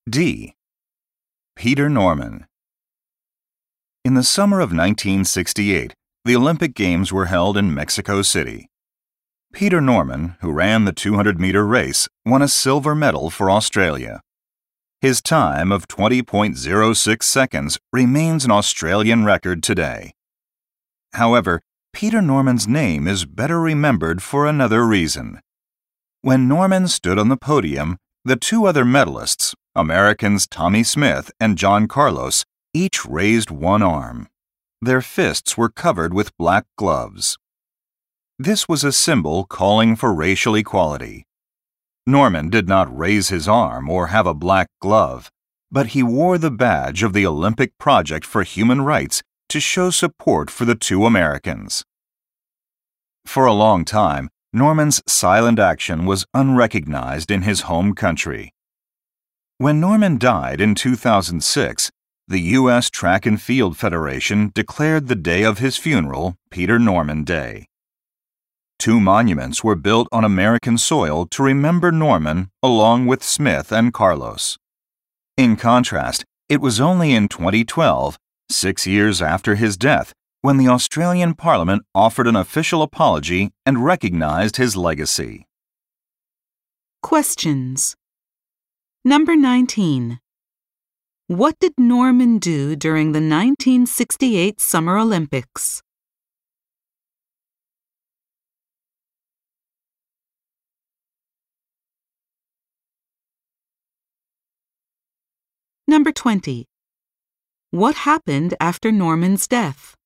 D. Peter Norman. In the summer of 1968, the Olympic Games were held in Mexico City. Peter Norman, who ran the 200-meter race, won a silver medal for Australia. His time of 20.06 seconds remains an Australian record today. However, Peter Norman's name is better remembered for another reason. When Norman stood on the podium, the two other medalists, Americans Tommie Smith and John Carlos, each raised one arm. Their fists were covered with black gloves. This was a symbol calling for racial equality. Norman did not raise his arm or have a black glove, but he wore the badge of the Olympic Project for Human Rights to show support for the two Americans. For a long time, Norman's silent action was unrecognized in his home country. When Norman died in 2006, the U.S. Track and Field Federation declared the day of his funeral Peter Norman Day. Two monuments were built on American soil to remember Norman along with Smith and Carlos. In contrast, it was only in 2012, 6 years after his death, when the Australian Parliament offered an official apology and recognized his legacy. Questions. Number 19. What did Norman do during the 1968 Summer Olympics? Number 20. What happened after Norman's death?